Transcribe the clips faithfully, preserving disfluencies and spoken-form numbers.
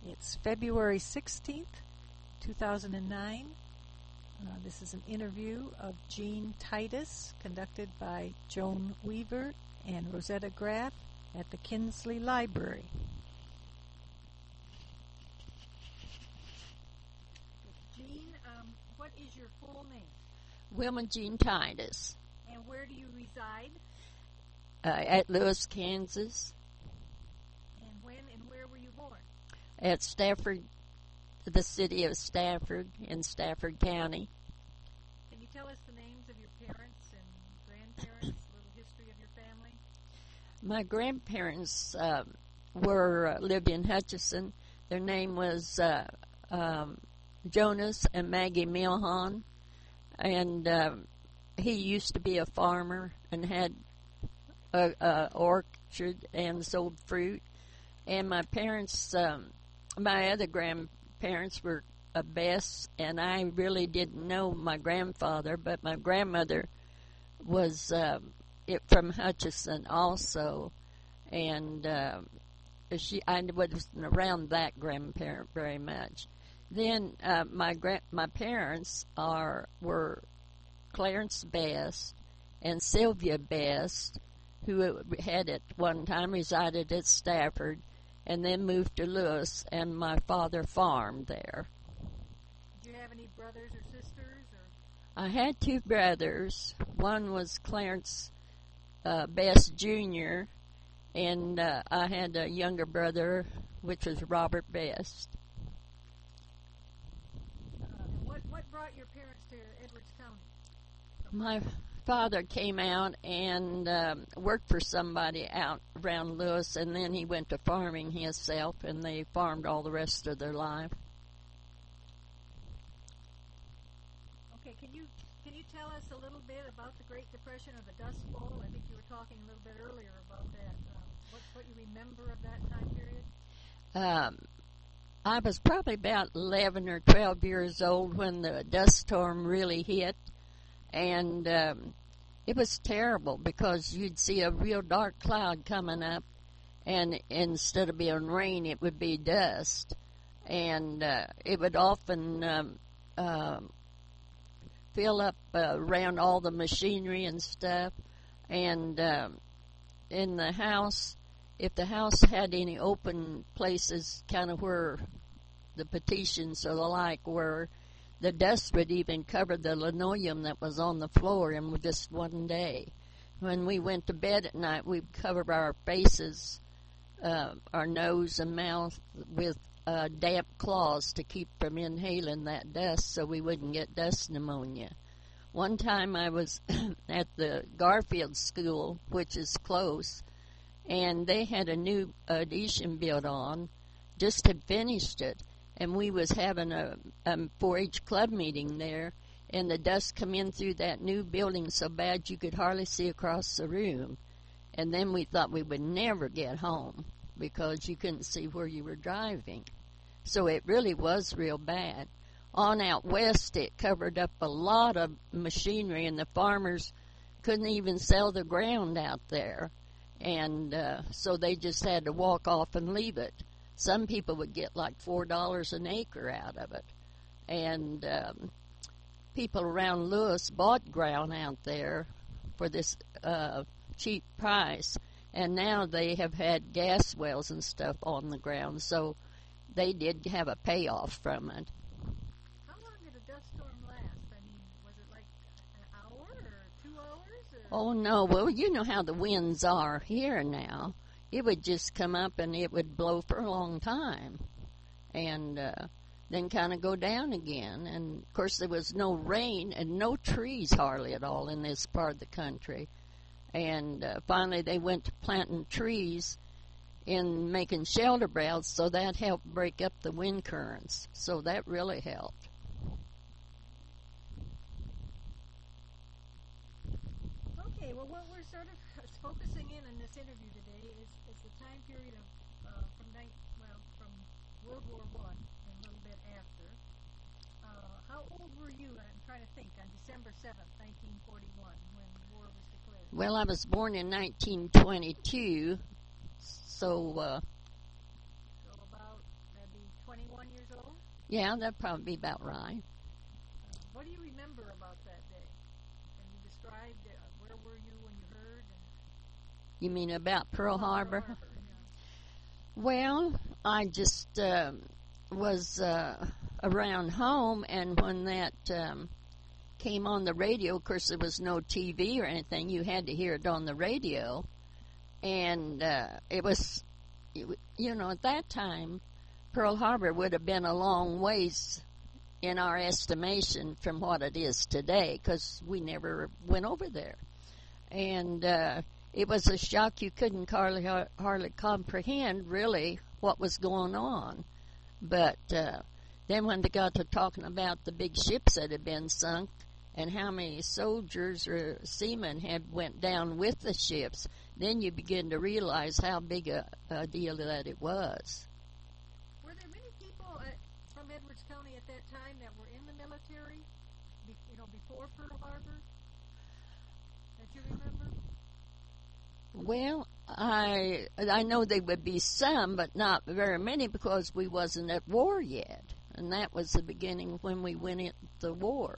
It's February sixteenth, two thousand nine. Uh, this is an interview of Jean Titus, conducted by Joan Weaver and Rosetta Graff at the Kinsley Library. Jean, um, what is your full name? Wilma Jean Titus. And where do you reside? Uh, at Lewis, Kansas. And when and where were you born? At Stafford, the city of Stafford in Stafford County. Can you tell us the names of your parents and grandparents, a little history of your family? My grandparents uh, were uh, lived in Hutchinson. Their name was uh, um, Jonas and Maggie Milhon, and um, he used to be a farmer and had a, a orchard and sold fruit. And my parents, um, my other grandparents were a Bess, and I really didn't know my grandfather, but my grandmother was um, it from Hutchinson also, and uh, she I wasn't around that grandparent very much. Then uh, my gra- my parents are were Clarence Best and Sylvia Best, who had at one time resided at Stafford, and then moved to Lewis, and my father farmed there. Do you have any brothers or sisters? Or? I had two brothers. One was Clarence uh, Best Junior, and uh, I had a younger brother, which was Robert Best. Uh, what, what brought your parents to Edwards County? My father came out and um, worked for somebody out around Lewis, and then he went to farming himself, and they farmed all the rest of their life. Okay, can you can you tell us a little bit about the Great Depression or the Dust Bowl? I think you were talking a little bit earlier about that. Um, what what you remember of that time period? Um, I was probably about eleven or twelve years old when the dust storm really hit. And um, it was terrible because you'd see a real dark cloud coming up, and instead of being rain, it would be dust. And uh, it would often um, uh, fill up uh, around all the machinery and stuff. And um, in the house, if the house had any open places, kind of where the petitions or the like were, the dust would even cover the linoleum that was on the floor in just one day. When we went to bed at night, we'd cover our faces, uh, our nose and mouth with uh, damp cloths to keep from inhaling that dust so we wouldn't get dust pneumonia. One time I was at the Garfield School, which is close, and they had a new addition built on, just had finished it. And we was having a, a four H club meeting there, and the dust come in through that new building so bad you could hardly see across the room. And then we thought we would never get home because you couldn't see where you were driving. So it really was real bad. On out west, it covered up a lot of machinery, and the farmers couldn't even sell the ground out there. And uh, so they just had to walk off and leave it. Some people would get like four dollars an acre out of it. And um, people around Lewis bought ground out there for this uh, cheap price. And now they have had gas wells and stuff on the ground, so they did have a payoff from it. How long did a dust storm last? I mean, was it like an hour or two hours? Or? Oh, no. Well, you know how the winds are here now. It would just come up and it would blow for a long time and uh, then kind of go down again. And, of course, there was no rain and no trees hardly at all in this part of the country. And uh, finally they went to planting trees and making shelter boughs, so that helped break up the wind currents. So that really helped. Okay, well, what we're sort of focusing in on this interview today is, is the time period of uh, from night, well, from World War One and a little bit after. Uh, how old were you? I'm trying to think. On December seventh, nineteen forty-one, when war was declared. Well, I was born in nineteen twenty-two, so. Uh, so about maybe Yeah, that'd probably be about right. Uh, what do you remember about that day? Can you describe uh, where were you when you heard? And You mean about Pearl about Harbor? Pearl Harbor, yeah. Well, I just um was uh, around home, and when that um, came on the radio, of course there was no T V or anything. You had to hear it on the radio, and uh, it was, you know, at that time, Pearl Harbor would have been a long ways in our estimation from what it is today, because we never went over there. And uh, it was a shock. You couldn't hardly, hardly comprehend, really, what was going on. But uh, then when they got to talking about the big ships that had been sunk and how many soldiers or seamen had went down with the ships, then you begin to realize how big a, a deal that it was. Were there many people uh, from Edwards County at that time that were in the military, be, you know, before Pearl Harbor, that you remember? Well, I I know there would be some, but not very many, because we wasn't at war yet, and that was the beginning when we went into the war.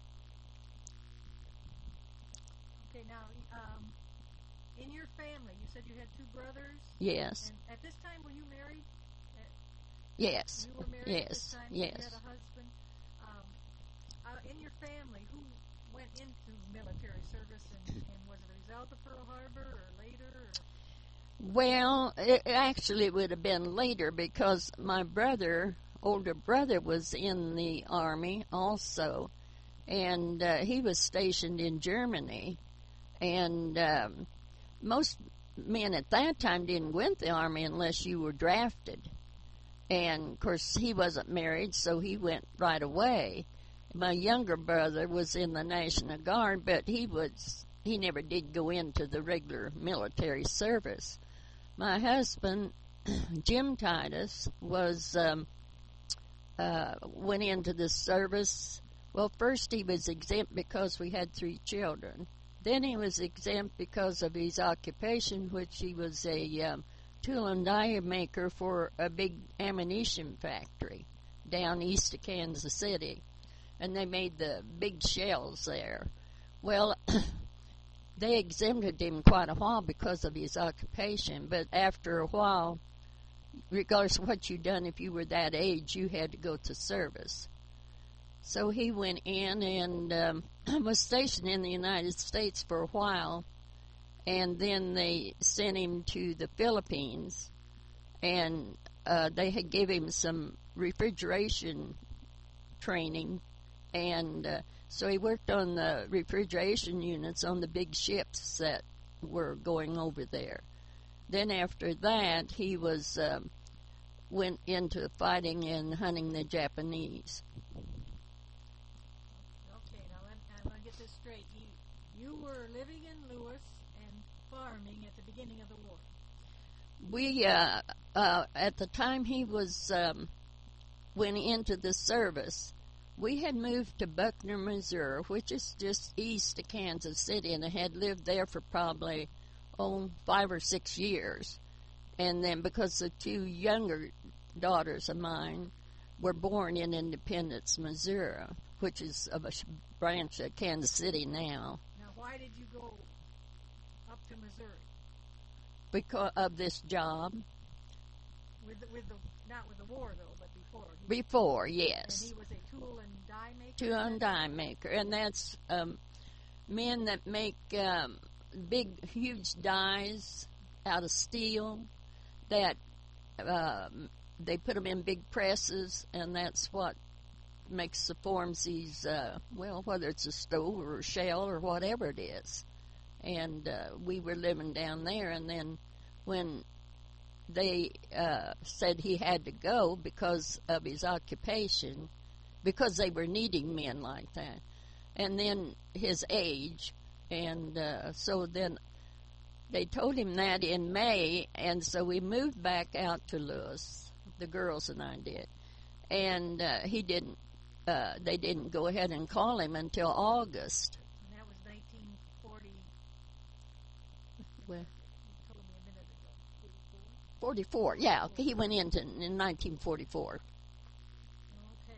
Okay, now, um, in your family, you said you had two brothers. Yes. And at this time, were you married? Uh, Yes. You were married Yes. at this time? Yes. You had a husband. Um, uh, in your family, who went into military service, and, and was it a result of Pearl Harbor or later? Or? Well, it actually would have been later, because my brother, older brother, was in the Army also, and uh, he was stationed in Germany, and um, most men at that time didn't go into the Army unless you were drafted. And, of course, he wasn't married, so he went right away. My younger brother was in the National Guard, but he was he never did go into the regular military service. My husband, Jim Titus, was um, uh, went into the service. Well, first he was exempt because we had three children. Then he was exempt because of his occupation, which he was a um, tool and die maker for a big ammunition factory down east of Kansas City. And they made the big shells there. Well, they exempted him quite a while because of his occupation, but after a while, regardless of what you'd done, if you were that age, you had to go to service. So he went in and um, was stationed in the United States for a while, and then they sent him to the Philippines, and uh, they had give him some refrigeration training, and uh, so he worked on the refrigeration units on the big ships that were going over there. Then after that, he was um, went into fighting and hunting the Japanese. Okay, now let, I want to get this straight. You, you were living in Lewis and farming at the beginning of the war. We, uh, uh, at the time he was um, went into the service, we had moved to Buckner, Missouri, which is just east of Kansas City, and I had lived there for probably, oh, five or six years. And then because the two younger daughters of mine were born in Independence, Missouri, which is of a branch of Kansas City now. Now, why did you go up to Missouri? Because of this job. With the, with the not with the war though, but before. He, Before, yes. And he was a tool and die maker. Tool and die maker, and that's um, men that make um, big, huge dies out of steel. That uh, they put them in big presses, and that's what makes the forms these. Uh, well, whether it's a stove or a shell or whatever it is. And uh, we were living down there, and then when they uh, said he had to go because of his occupation, because they were needing men like that, and then his age, and uh, so then they told him that in May, and so we moved back out to Lewis, the girls and I did, and uh, he didn't, uh, they didn't go ahead and call him until August. And that was nineteen forty. Well, You told me a minute ago. forty-four, yeah, he went into in nineteen forty-four.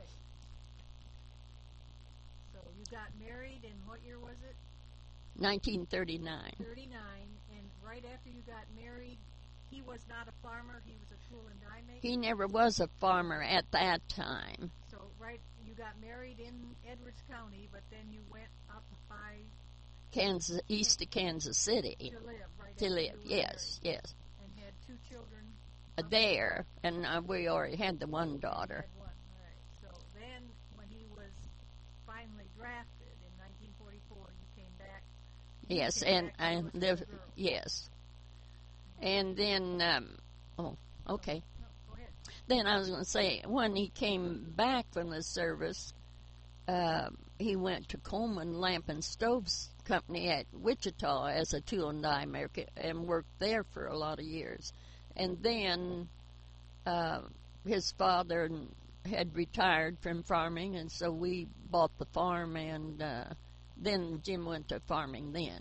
nineteen thirty-nine. thirty-nine, and right after you got married, he was not a farmer, he was a tool and die maker? He never was a farmer at that time. So, right, you got married in Edwards County, but then you went up by Kansas, east of Kansas City. to live, right? To after live, you were yes, married, yes. and had two children. Uh, There, and uh, we already had the one daughter. Had one, right. So then, when he was finally drafted in nineteen forty-four, you came back. you Yes, came and back I with the live, girls. yes. And then, um, oh, okay. No, go ahead. Then I was going to say, when he came back from the service, uh, he went to Coleman Lamp and Stoves Company at Wichita as a tool and die maker and worked there for a lot of years. And then uh, his father had retired from farming, and so we bought the farm, and uh, then Jim went to farming then.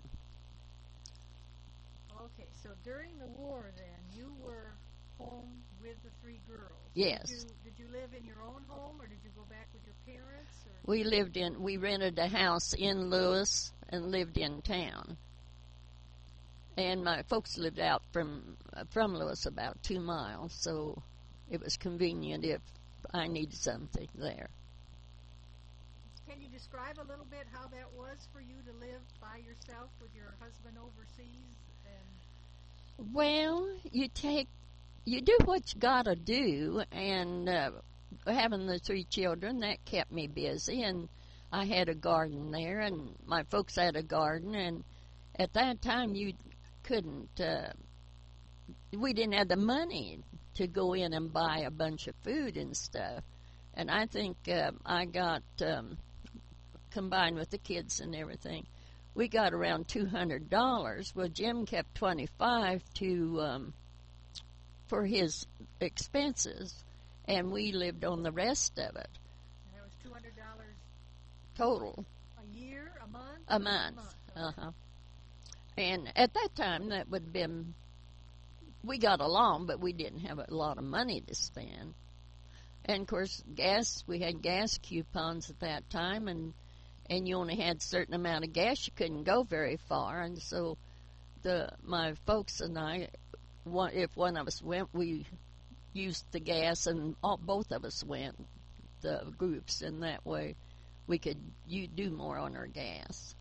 Okay, so during the war, then you were home with the three girls. Yes. Did you, did you live in your own home, or did you go back with your parents? Or? We lived in, we rented a house in Lewis and lived in town. And my folks lived out from from Lewis about two miles, so it was convenient if I needed something there. Can you describe a little bit how that was for you to live by yourself with your husband overseas? And Well, you take, you do what you gotta do, and uh, having the three children, that kept me busy, and I had a garden there, and my folks had a garden, and at that time you couldn't, uh, we didn't have the money to go in and buy a bunch of food and stuff, and I think uh, I got, um, combined with the kids and everything, we got around two hundred dollars. Well, Jim kept twenty-five to um, for his expenses, and we lived on the rest of it. that was two hundred dollars Total a year, a month? a month. Uh huh. And at that time, that would have been, we got along, but we didn't have a lot of money to spend. And of course, gas, we had gas coupons at that time, and and you only had a certain amount of gas. You couldn't go very far, and so the my folks and I, one, if one of us went, we used the gas, and all, both of us went, the groups, and that way we could you do more on our gas.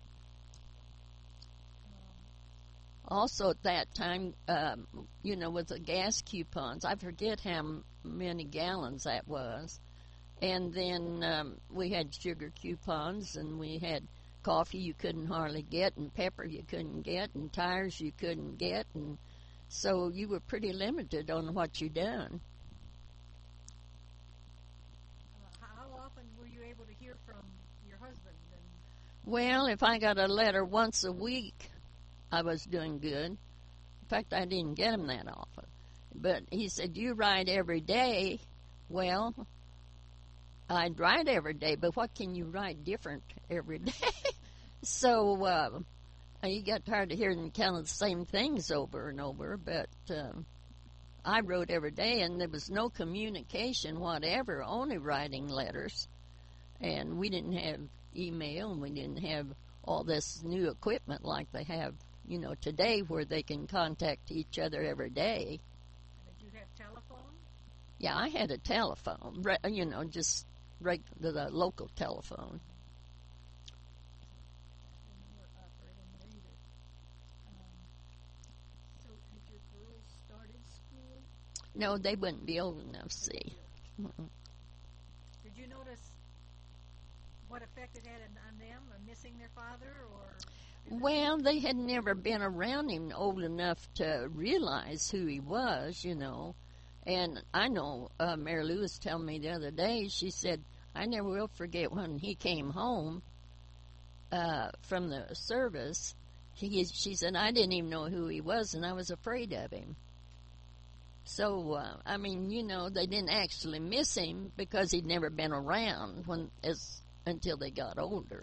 Also, at that time, um, you know, with the gas coupons, I forget how m- many gallons that was. And then um, we had sugar coupons, and we had coffee you couldn't hardly get, and pepper you couldn't get, and tires you couldn't get. And so you were pretty limited on what you done. Uh, how often were you able to hear from your husband? And Well, if I got a letter once a week, I was doing good. In fact, I didn't get him that often. But he said, you write every day. Well, I'd write every day, but what can you write different every day? so uh, you got tired of hearing kind of the same things over and over, but uh, I wrote every day, and there was no communication whatever, only writing letters. And we didn't have email, and we didn't have all this new equipment like they have, you know, today, where they can contact each other every day. did you have telephone? Yeah, I had a telephone, re- you know, just reg- the, the local telephone. When you were operating there either. Um, so had your girls started school? No, they wouldn't be old enough, see. Mm-mm. Did you notice what effect it had on on them, or missing their father, or? Well, they had never been around him old enough to realize who he was, you know. And I know uh, Mary Lou was telling me the other day, she said, I never will forget when he came home uh, from the service. He, she said, I didn't even know who he was, and I was afraid of him. So, uh, I mean, you know, they didn't actually miss him because he'd never been around when as until they got older.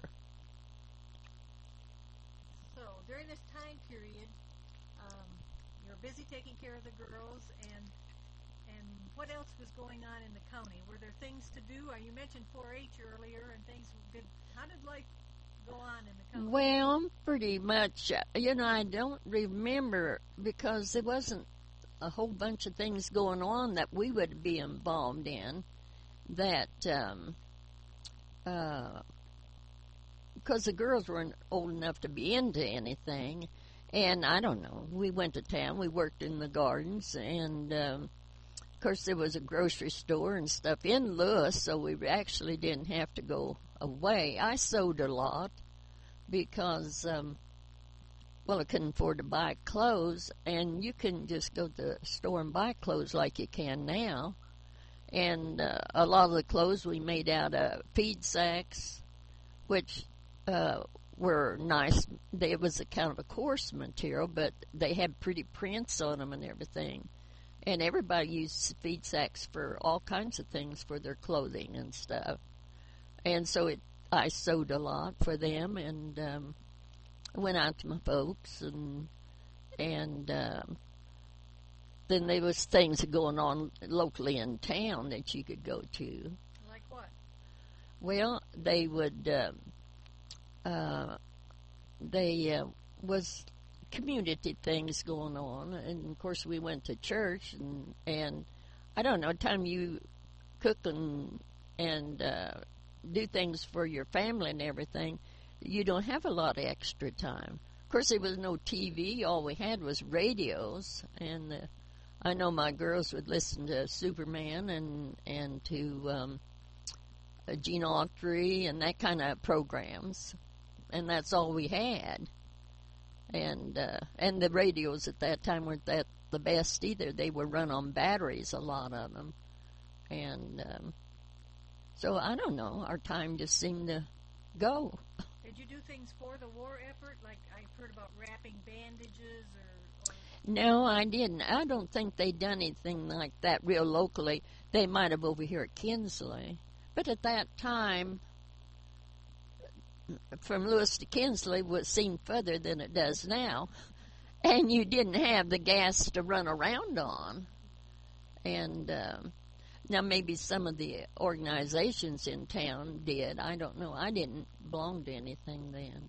So during this time period, um, you're busy taking care of the girls, and and what else was going on in the county? Were there things to do? Uh, you mentioned four H earlier, and things. Did how did life go on in the company? Well, pretty much. uh, You know, I don't remember because there wasn't a whole bunch of things going on that we would be involved in. That, um, uh, because the girls weren't old enough to be into anything. And I don't know, we went to town, we worked in the gardens, and um, of course there was a grocery store and stuff in Lewis, so we actually didn't have to go away. I sewed a lot because, um, well, I couldn't afford to buy clothes, and you can just go to the store and buy clothes like you can now. And uh, a lot of the clothes we made out of feed sacks, which uh, were nice. They, it was a kind of a coarse material, but they had pretty prints on them and everything. And everybody used feed sacks for all kinds of things for their clothing and stuff. And so it, I sewed a lot for them, and um, went out to my folks, and and um, then there was things going on locally in town that you could go to. Like what? Well, they would. Um, uh, they uh, was community things going on, and of course we went to church, and and I don't know. Time you cook and and uh, do things for your family and everything, you don't have a lot of extra time. Of course, there was no T V. All we had was radios, and uh, I know my girls would listen to Superman and and to um, uh, Gene Autry and that kind of programs, and that's all we had. And uh, and the radios at that time weren't that the best either. They were run on batteries, a lot of them, and um, so I don't know. Our time just seemed to go. Did you do things for the war effort? Like I've heard about wrapping bandages or, or No, I didn't. I don't think they'd done anything like that real locally. They might have over here at Kinsley. But at that time, from Lewis to Kinsley would seem further than it does now. And you didn't have the gas to run around on. And um, now maybe some of the organizations in town did. I don't know. I didn't belong to anything then.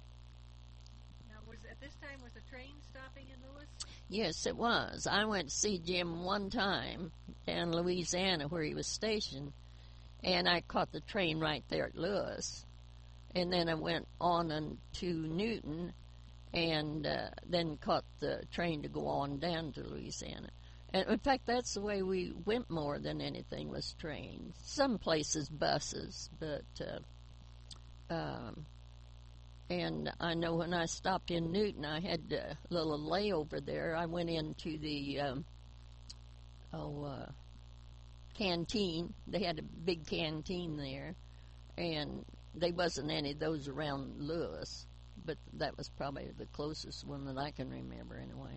now was at this time was the train stopping in Lewis? Yes, it was. I went to see Jim one time down in Louisiana where he was stationed, and I caught the train right there at Lewis. And then I went on and to Newton, and uh, then caught the train to go on down to Louisiana. And in fact, that's the way we went more than anything was trains. Some places buses, but uh, um, and I know when I stopped in Newton, I had a little layover there. I went into the um, oh uh, canteen. They had a big canteen there, and there wasn't any of those around Lewis, but that was probably the closest one that I can remember anyway.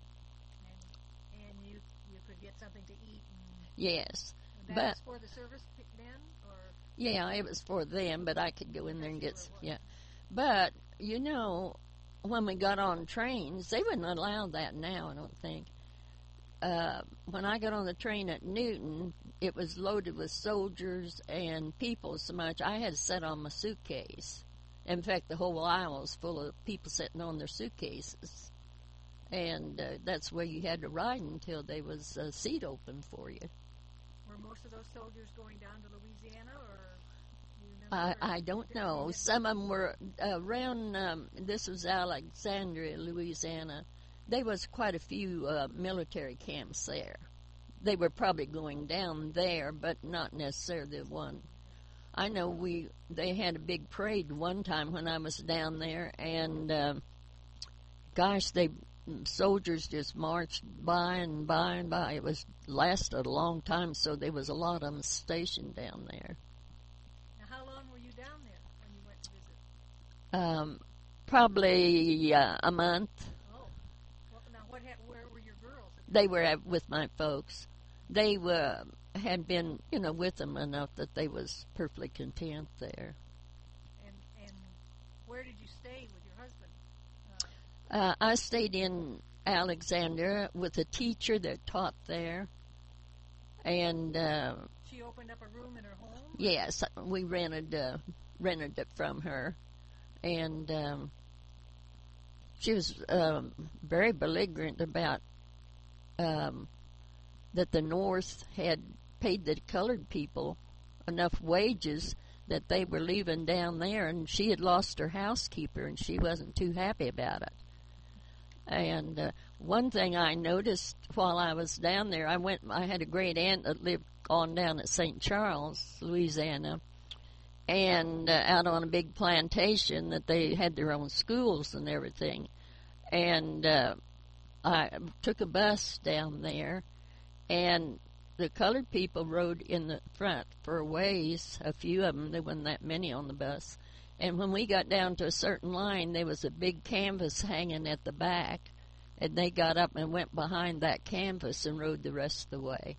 And and you you could get something to eat. And, Yes, and that but was for the service p- then, or yeah, it was for them, but I could go in there and get s- yeah. But you know, when we got on trains, they wouldn't allow that now. I don't think. Uh, when I got on the train at Newton, it was loaded with soldiers and people so much I had to sit on my suitcase. In fact, the whole aisle was full of people sitting on their suitcases. And uh, that's where you had to ride until there was a seat open for you. were most of those soldiers going down to Louisiana, or do you I, remember? I don't know. Some of them were around, um, this was Alexandria, Louisiana. There was quite a few uh, military camps there. They were probably going down there, but not necessarily the one. I know we they had a big parade one time when I was down there, and uh, gosh, they soldiers just marched by and by and by. It was lasted a long time, so there was a lot of them stationed down there. Now, how long were you down there when you went to visit? Um, probably uh, a month. Oh, well, now what? Ha- where were your girls? They were at, with my folks. They were had been, you know, with them enough that they was perfectly content there. And and where did you stay with your husband? Uh, I stayed in Alexandria with a teacher that taught there, and uh, She opened up a room in her home. yes, we rented uh, rented it from her, and um, she was um, very belligerent about um, that the North had paid the colored people enough wages that they were leaving down there, and she had lost her housekeeper, and she wasn't too happy about it. And uh, one thing I noticed while I was down there, I went. I had a great aunt that lived on down at Saint Charles, Louisiana, and uh, out on a big plantation that they had their own schools and everything. And uh, I took a bus down there, and the colored people rode in the front for a ways, a few of them. There wasn't that many on the bus. And when we got down to a certain line, there was a big canvas hanging at the back, and they got up and went behind that canvas and rode the rest of the way.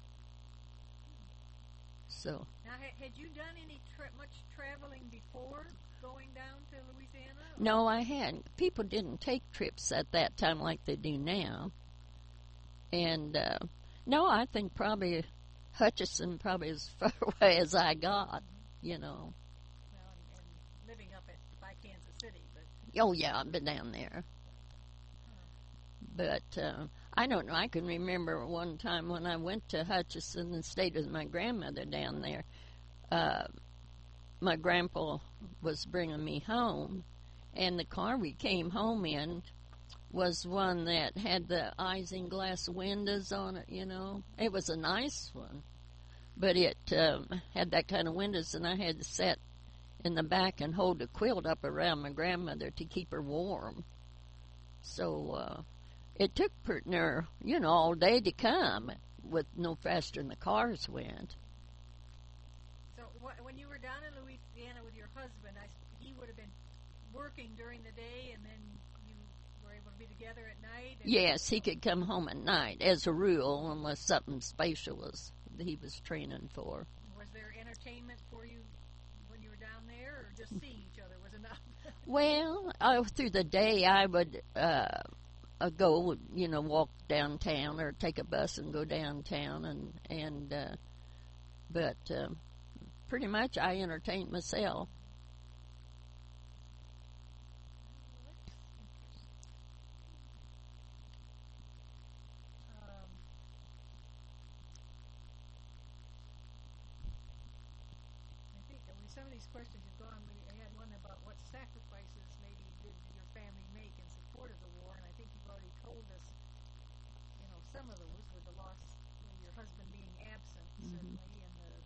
So. Now, had you done any tra- much traveling before going down to Louisiana? Or? No, I hadn't. People didn't take trips at that time like they do now. And, uh, no, I think probably Hutchinson probably as far away as I got, you know. Well, and, and living up at by Kansas City, but. Oh, yeah, I've been down there. But uh, I don't know. I can remember one time when I went to Hutchinson and stayed with my grandmother down there. Uh, my grandpa was bringing me home, and the car we came home in was one that had the isinglass windows on it, you know. It was a nice one, but it um, had that kind of windows, and I had to sit in the back and hold a quilt up around my grandmother to keep her warm. So uh, it took pretty near, you know, all day to come with no faster than the cars went. So wh- when you were down in Louisiana with your husband, I, he would have been working during the day, and then you were able to be together at night? And Yes, he could come home at night, as a rule, unless something special was he was training for. Was there entertainment for you when you were down there, or just seeing each other was enough? Well, uh, through the day I would uh, uh, go, you know, walk downtown or take a bus and go downtown, and and uh, but uh, pretty much I entertained myself. Um, I think that with some of these questions you've gone, we I had one about what sacrifices maybe did your family make in support of the war, and I think you've already told us, you know, some of those with the loss of your husband being absent, Mhm. certainly, and the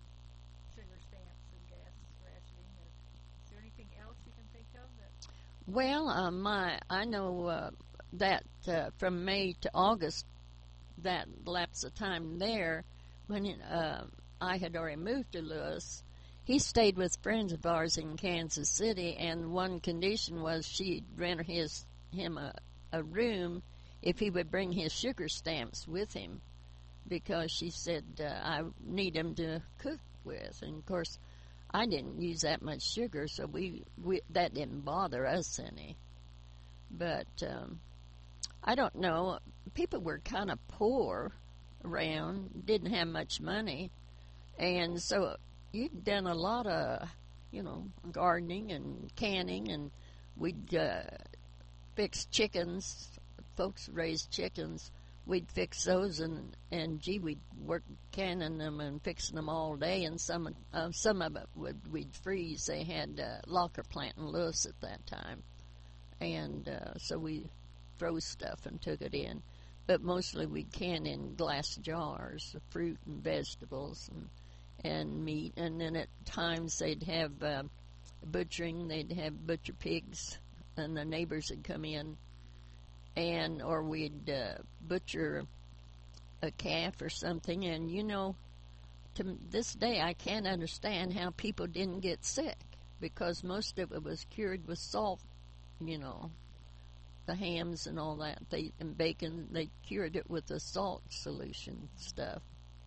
sugar stamps and gas rationing. Or, is there anything else you can think of that? Well, uh, my I know uh, that uh, from May to August, that lapse of time there, when uh, I had already moved to Lewis, he stayed with friends of ours in Kansas City, and one condition was she'd rent his him a, a room if he would bring his sugar stamps with him, because she said uh, I need him to cook with, and of course I didn't use that much sugar, so we, we that didn't bother us any. But um, I don't know. People were kind of poor around, didn't have much money, and so you'd done a lot of, you know, gardening and canning, and we'd uh, fix chickens. Folks raised chickens. We'd fix those, and, and gee, we'd work canning them and fixing them all day, and some uh, some of it would, we'd freeze. They had uh, locker plant in Lewis at that time, and uh, so we froze stuff and took it in. But mostly we'd can in glass jars of fruit and vegetables and and meat, and then at times they'd have uh, butchering. They'd have butcher pigs, and the neighbors would come in, and or we'd uh, butcher a calf or something. And you know, to this day I can't understand how people didn't get sick, because most of it was cured with salt, you know, the hams and all that, they and bacon, they cured it with the salt solution stuff.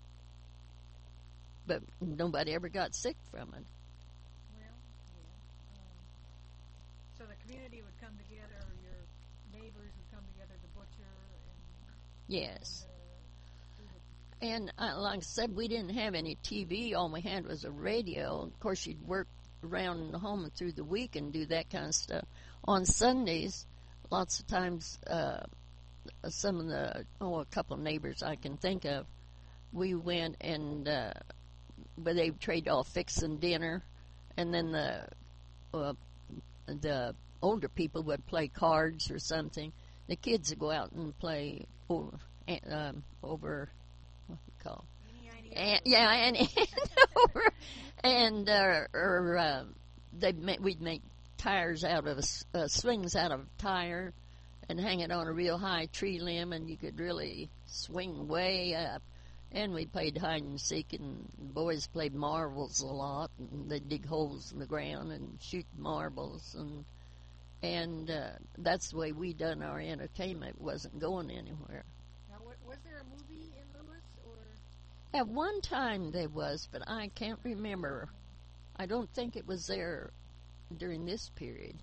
But nobody ever got sick from it. Well, yeah. Um, so the community would come together, or your neighbors would come together to butcher and. Yes. And, uh, do the And uh, like I said, we didn't have any T V. All we had was a radio. Of course, you'd work around home through the week and do that kind of stuff. On Sundays, lots of times, uh, some of the, oh, a couple of neighbors I can think of, we went and, uh, but they trade off fixing dinner, and then the, uh, the older people would play cards or something. The kids would go out and play over, um, over what do you call it? And, yeah, and, and over, and uh, or uh, they we'd make tires out of uh, swings out of a tire, and hang it on a real high tree limb, and you could really swing way up. And we played hide and seek, and the boys played marbles a lot, and they'd dig holes in the ground and shoot marbles, and and uh, that's the way we done our entertainment. It wasn't going anywhere. Now, what, was there a movie in Lewis, or? At one time there was, but I can't remember. I don't think it was there during this period.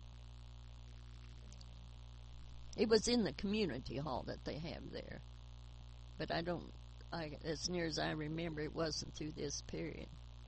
It was in the community hall that they have there, but I don't. I, as near as I remember, it wasn't through this period.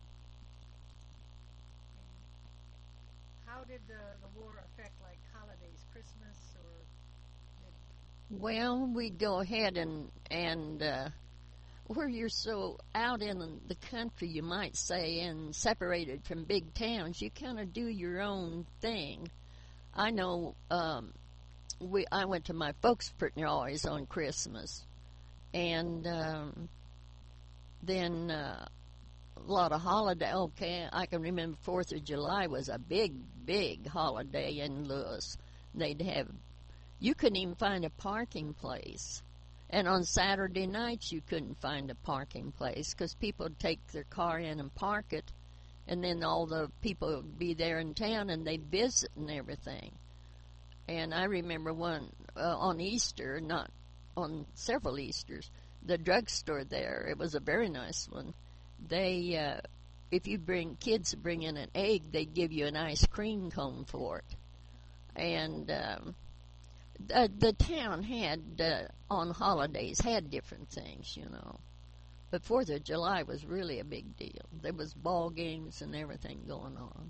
How did the, the war affect, like, holidays, Christmas, or? Did Well, we'd go ahead and and uh, where you're so out in the country, you might say, and separated from big towns, you kind of do your own thing. I know um, we I went to my folks' pretty always on Christmas. And um, then uh, a lot of holiday. Okay, I can remember Fourth of July was a big, big holiday in Lewis. They'd have, you couldn't even find a parking place. And on Saturday nights, you couldn't find a parking place because people would take their car in and park it, and then all the people would be there in town, and they'd visit and everything. And I remember one uh, on Easter, not on several Easters, the drugstore there, it was a very nice one. They, uh, if you bring kids bring in an egg, they'd give you an ice cream cone for it. And um, the, the town had, uh, on holidays, had different things, you know. But Fourth of July was really a big deal. There was ball games and everything going on.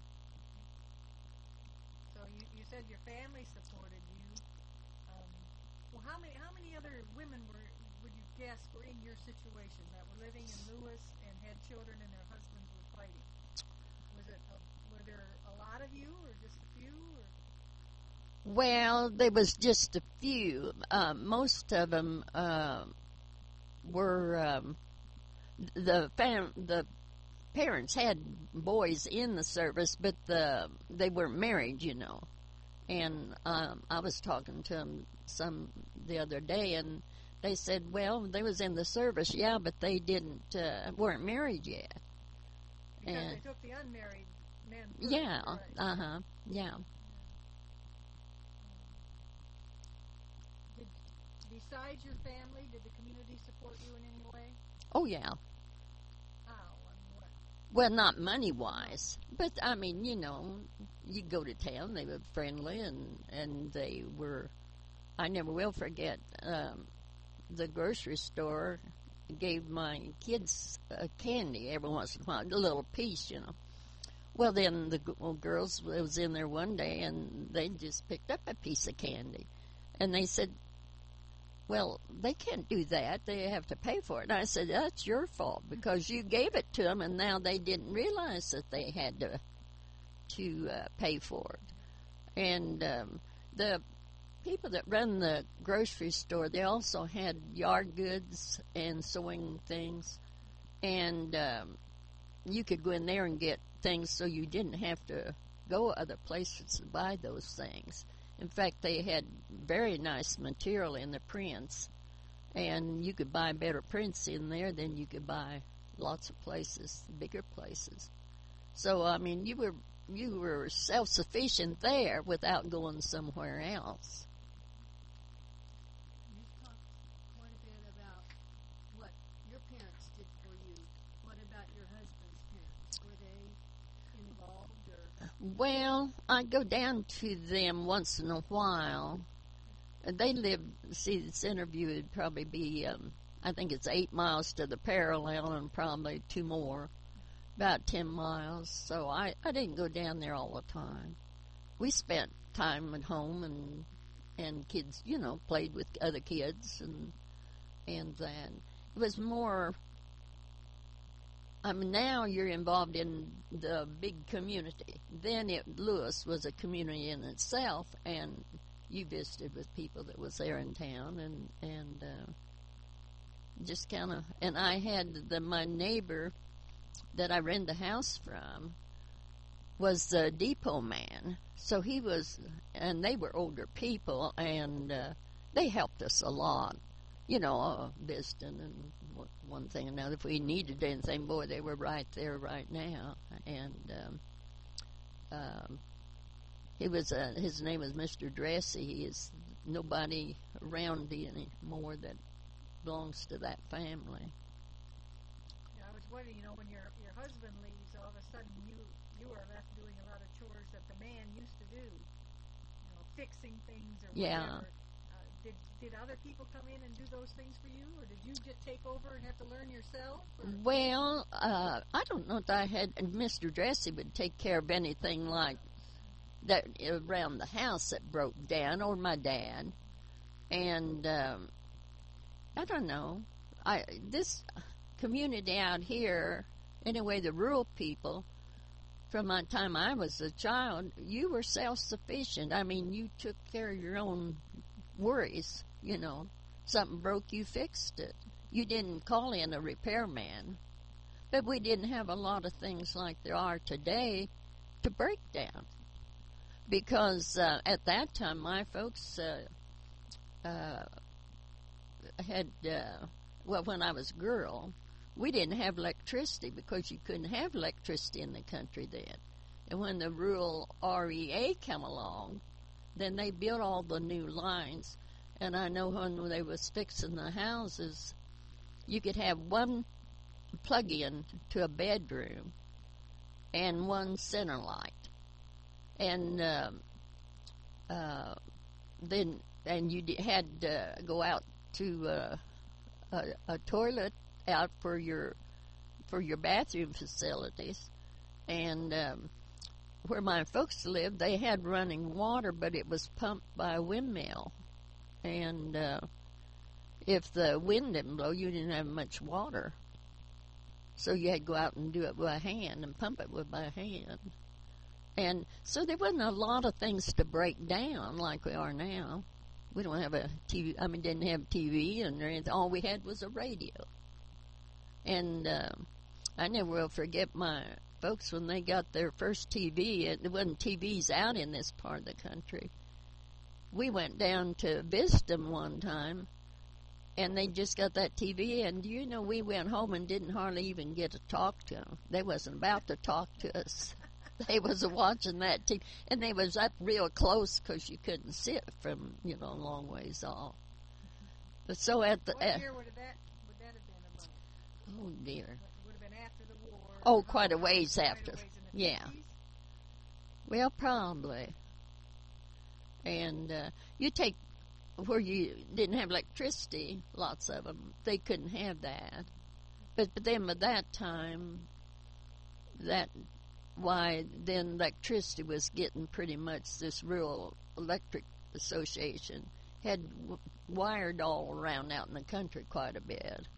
So you, you said your family supported you. Um, well, how many how many other women were would you guess were in your situation that were living in Lewis and had children and their husbands were fighting? Was it a, were there a lot of you, or just a few? Or? Well, there was just a few. Uh, most of them uh, were um, the fam- the parents had boys in the service, but the they weren't married, you know. And um, I was talking to them some the other day, and they said, "Well, they was in the service, yeah, but they didn't uh, weren't married yet." Because and they took the unmarried men first, yeah, right? uh huh, yeah. Did, besides your family, did the community support you in any way? Oh yeah. How and what? Well, not money wise, but I mean, you know, you go to town. They were friendly, and and they were. I never will forget. Um, the grocery store gave my kids uh, candy every once in a while, a little piece, you know. Well, then the well, girls was in there one day, and they just picked up a piece of candy, and they said, "Well, they can't do that. They have to pay for it." And I said, "That's your fault because you gave it to them, and now they didn't realize that they had to to uh, pay for it." And um, the people that run the grocery store, they also had yard goods and sewing things, and um, you could go in there and get things so you didn't have to go other places to buy those things. In fact, they had very nice material in the prints, and you could buy better prints in there than you could buy lots of places, bigger places. So, I mean, you were you were self-sufficient there without going somewhere else. You talked quite a bit about what your parents did for you. What about your husband's parents? Were they involved, or? Well, I go down to them once in a while. They live, see, this interview would probably be, um, I think it's eight miles to the parallel and probably two more. about ten miles. So I, I didn't go down there all the time. We spent time at home and and kids, you know, played with other kids and and then it was more. I mean, now you're involved in the big community. Then it, Lewis was a community in itself, and you visited with people that was there in town, and and uh, just kind of. And I had the my neighbor that I rented the house from was the depot man, so he was, and they were older people, and uh, they helped us a lot, you know, uh, visiting and one thing and another. If we needed anything, boy, they were right there right now. And um, um, he was, uh, his name was Mister Dressy. He is nobody around anymore that belongs to that family. Yeah, I was wondering, you know, when your your husband leaves, all of a sudden you you are left doing a lot of chores that the man used to do, you know, fixing things or Yeah. whatever. Did, did other people come in and do those things for you, or did you just take over and have to learn yourself? Or? Well, uh, I don't know if I had, and Mister Dressy would take care of anything like that around the house that broke down, or my dad. And um, I don't know. I this community out here, anyway, the rural people, from my time I was a child, you were self-sufficient. I mean, you took care of your own worries, you know. Something broke, you fixed it. You didn't call in a repairman. But we didn't have a lot of things like there are today to break down. Because uh, at that time, my folks uh, uh, had, uh, well, when I was a girl, we didn't have electricity because you couldn't have electricity in the country then. And when the rural R E A came along, then they built all the new lines. And I know when they was fixing the houses, you could have one plug-in to a bedroom and one center light. And um, uh, then and you d- had to go out to uh, a, a toilet out for your for your bathroom facilities. And um, where my folks lived, they had running water, but it was pumped by a windmill. And uh, if the wind didn't blow, you didn't have much water. So you had to go out and do it by hand and pump it with by hand. And so there wasn't a lot of things to break down like we are now. We don't have a T V, I mean, didn't have T V and anything. All we had was a radio. And uh, I never will forget my folks when they got their first T V. It, there wasn't T Vs out in this part of the country. We went down to visit them one time, and they just got that T V, and do you know, we went home and didn't hardly even get to talk to them. They wasn't about to talk to us. They was watching that T V, and they was up real close because you couldn't sit from, you know, a long ways off. But so at the... What Uh, year would that, would that have been about? oh, dear. Would have been after the war. Oh, quite a ways Quite a after. ways in the Yeah. fifties? Well, probably. And uh, you take where you didn't have electricity, lots of them, they couldn't have that. But, but then by that time, that why then electricity was getting pretty much this rural electric association had w- wired all around out in the country quite a bit.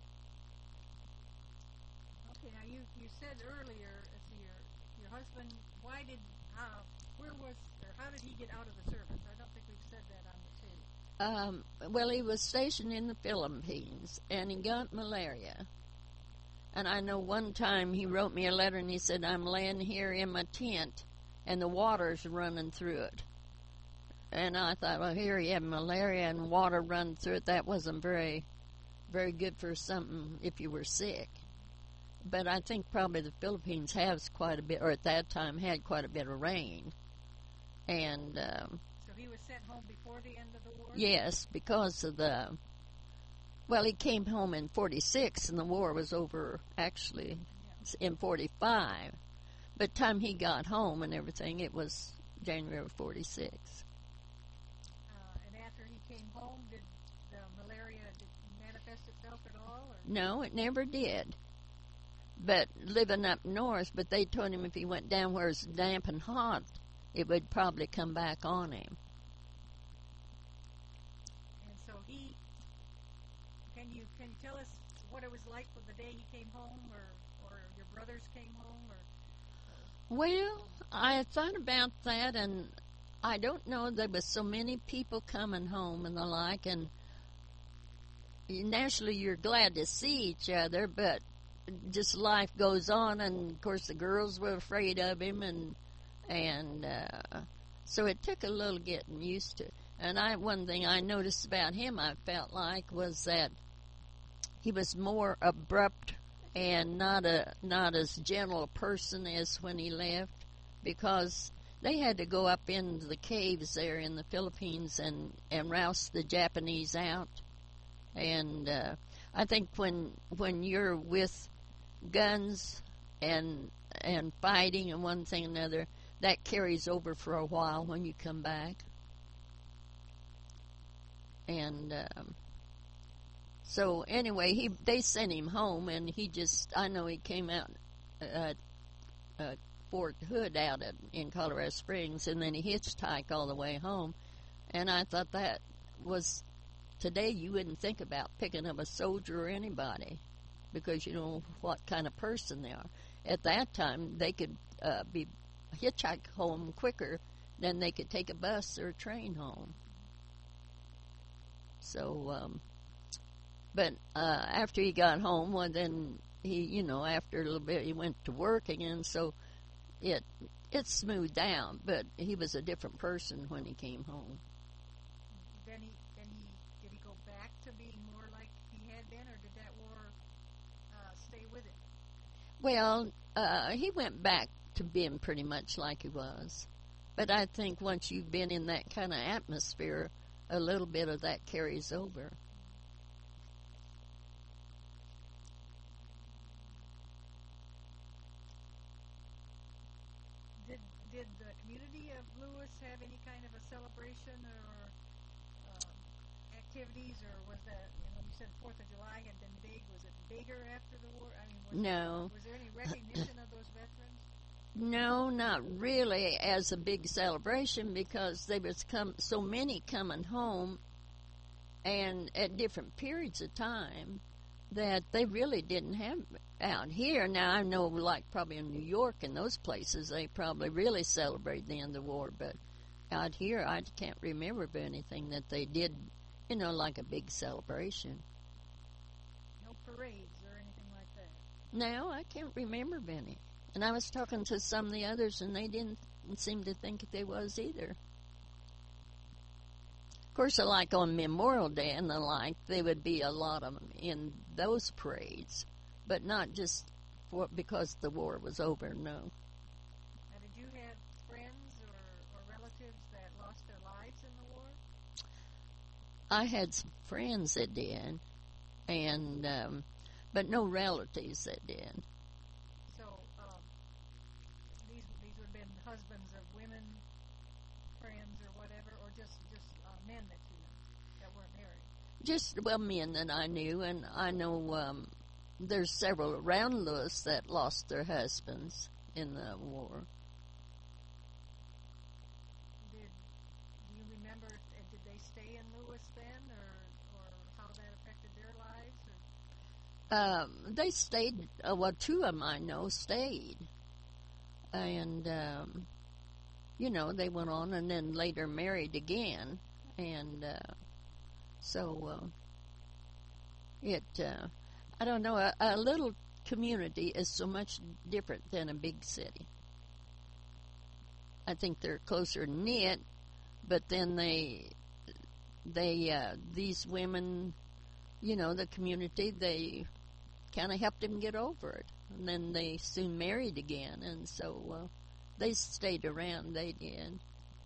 Okay, now you, you said earlier, as your your husband, why did, uh, where was, or how did he get out of the service? I don't think we've said that on the tape. Um, well, he was stationed in the Philippines, and he got malaria. And I know one time he wrote me a letter, and he said, I'm laying here in my tent, and the water's running through it. And I thought, well, here you have malaria and water running through it. That wasn't very, very good for something if you were sick. But I think probably the Philippines has quite a bit, or at that time had quite a bit of rain. And um, So he was sent home before the end of the war? yes, because of the, well, he came home in forty-six, and the war was over actually in forty-five. But time he got home and everything, it was January of forty-six. Uh, and after he came home, did the malaria did it manifest itself at all? Or? No, it never did. but living up north, but they told him if he went down where it's damp and hot, it would probably come back on him. And so he, can you can you tell us what it was like for the day he came home, or, or your brothers came home, or? Well, I thought about that, and I don't know, there was so many people coming home and the like, and naturally you're glad to see each other, but just life goes on, and of course the girls were afraid of him, and and uh, so it took a little getting used to. And I one thing I noticed about him, I felt like, was that he was more abrupt and not a not as gentle a person as when he left, because they had to go up into the caves there in the Philippines and and roust the Japanese out. And uh, I think when when you're with guns and and fighting and one thing and another, that carries over for a while when you come back. And um, so anyway, he they sent him home, and he just, I know he came out at uh, Fort Hood out at, in Colorado Springs, and then he hitchhiked all the way home. And I thought that was, today you wouldn't think about picking up a soldier or anybody, because you know what kind of person they are. At that time, they could uh, be hitchhike home quicker than they could take a bus or a train home. So, um, but uh, after he got home, well, then he, you know, after a little bit, he went to work again. So it it smoothed down. But he was a different person when he came home. Then he then he did he go back to being more like he had been, or did that war uh, stay with him? Well, uh, he went back to being pretty much like he was. But I think once you've been in that kind of atmosphere, a little bit of that carries over. Did did the community of Lewis have any kind of a celebration or um, activities, or was that, you know, you said Fourth of July had been big? Was it bigger after the war? I mean, was No. There, was there any recognition of those veterans? No, not really as a big celebration, because there was come, so many coming home and at different periods of time that they really didn't have out here. Now, I know, like probably in New York and those places, they probably really celebrate the end of the war, but out here I can't remember of anything that they did, you know, like a big celebration. No parades or anything like that? No, I can't remember of any. And I was talking to some of the others, and they didn't seem to think there was either. Of course, like on Memorial Day and the like, there would be a lot of them in those parades, but not just for, because the war was over, no. Now, did you have friends or, or relatives that lost their lives in the war? I had some friends that did, and um, but no relatives that did. So um, these these would have been husbands of women, friends or whatever, or just just uh, men that you know that weren't married. Just, well, men that I knew, and I know um, there's several around Lewis that lost their husbands in the war. Did do you remember? uh, Did they stay in Lewis then, or or how that affected their lives? Or? Um, they stayed, uh, well, two of them I know stayed. And, um, you know, they went on and then later married again. And uh, so uh, it, uh, I don't know, a, a little community is so much different than a big city. I think they're closer knit, but then they, they, uh, these women, you know, the community, they kind of helped him get over it. And then they soon married again, and so uh, they stayed around, they did.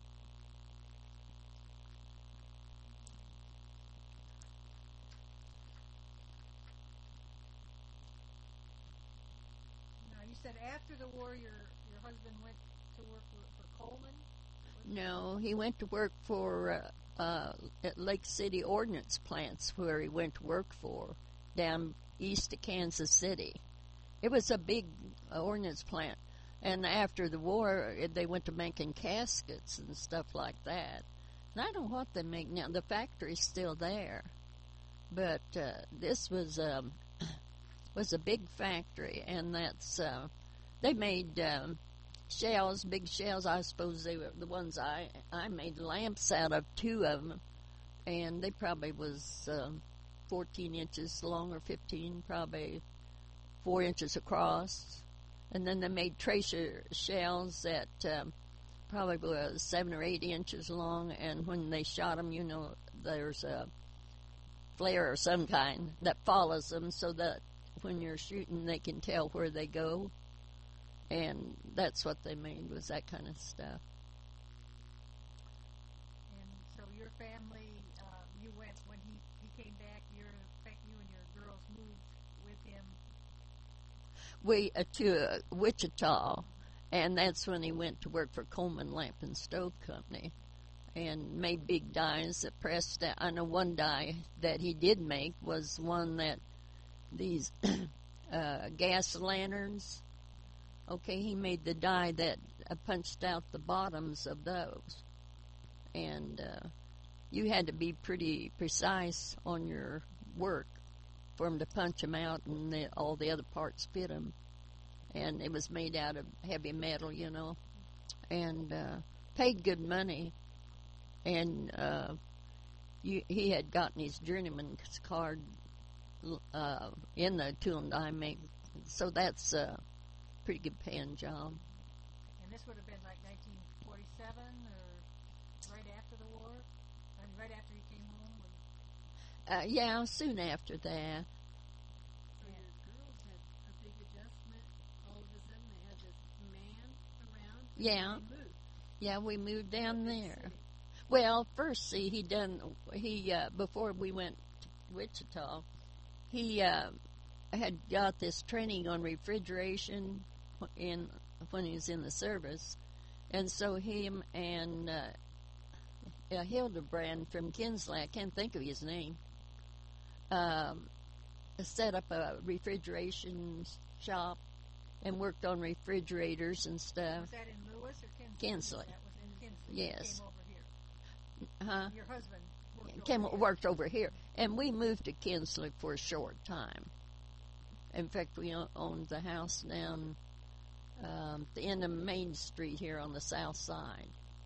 Now, you said after the war, your your husband went to work for, for Coleman? No, he went to work for uh, uh, at Lake City Ordnance Plants, where he went to work for, down east of Kansas City. It was a big uh, ordnance plant. And after the war, it, they went to making caskets and stuff like that. And I don't know what they make now. The factory's still there. But uh, this was um, was a big factory, and that's uh, they made um, shells, big shells. I suppose they were the ones I I made lamps out of, two of them, and they probably was um, fourteen inches long or fifteen, probably four inches across. And then they made tracer shells that um, probably was seven or eight inches long, and when they shot them, you know, there's a flare or some kind that follows them so that when you're shooting they can tell where they go, and that's what they made, was that kind of stuff. And so your family, uh, you went, when he, he came back, you're, in fact, you and your girls moved with him. We uh, to uh, Wichita, and that's when he went to work for Coleman Lamp and Stove Company and made big dies that pressed out. I know one die that he did make was one that these uh, gas lanterns, okay, he made the die that uh, punched out the bottoms of those. And uh, you had to be pretty precise on your work for him to punch them out, and the, all the other parts fit them. And it was made out of heavy metal, you know, and uh, paid good money. And uh, you, he had gotten his journeyman's card uh, in the tool and die make, so that's a pretty good paying job. And this would have been like nineteen forty-seven or right after the war? I mean, right after he came home? Or? Uh, yeah, soon after that. So your girls had a big adjustment. All of a sudden they had this man around. Yeah. And they moved. Yeah, we moved down Big there. city. Well, first, see, he done, he, uh, before we went to Wichita, he uh, had got this training on refrigeration in when he was in the service. And so him and uh, uh, Hildebrand from Kinsley, I can't think of his name, um, set up a refrigeration shop and worked on refrigerators and stuff. Was that in Lewis or Kinsley? Kinsley. That was in Kinsley. Yes. Came over here. Huh? Your husband worked Came, over here. worked over here. And we moved to Kinsley for a short time. In fact, we o- owned the house down um, at the end of Main Street here on the south side.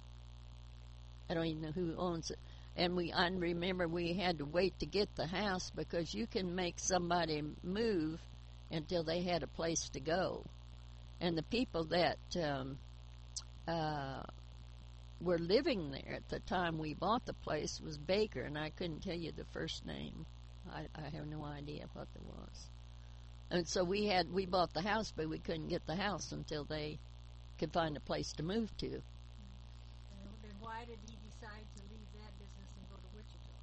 I don't even know who owns it. And we, I remember we had to wait to get the house because you can make somebody move until they had a place to go. And the people that um, uh, were living there at the time we bought the place was Baker, and I couldn't tell you the first name. I, I have no idea what it was. And so we had we bought the house, but we couldn't get the house until they could find a place to move to. And then why did he decide to leave that business and go to Wichita?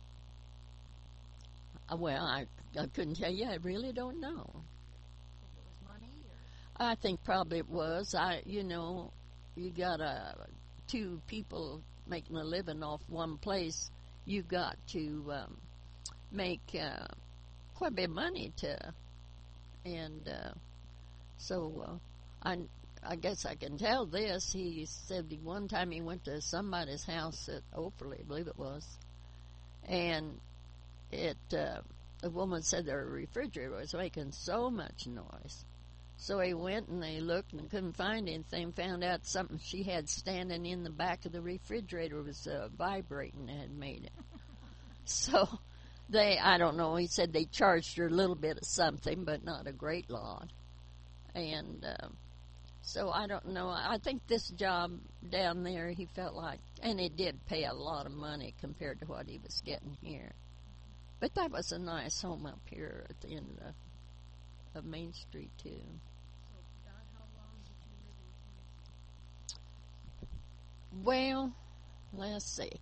Uh, well, I, I couldn't tell you. I really don't know. Think it was money or? I think probably it was. I, you know, you got uh, two people making a living off one place. You got to um, make uh, quite a bit of money to, and uh, so uh, I, I guess I can tell this. He said he, one time he went to somebody's house at Oakley, I believe it was, and it uh, the woman said their refrigerator was making so much noise. So he went and they looked and couldn't find anything. Found out something she had standing in the back of the refrigerator was uh, vibrating and had made it. So they, I don't know, he said they charged her a little bit of something, but not a great lot. And uh, so I don't know. I think this job down there, he felt like, and it did pay a lot of money compared to what he was getting here. But that was a nice home up here at the end of, the, of Main Street, too. So about how long did you live in Kansas? Well, let's see.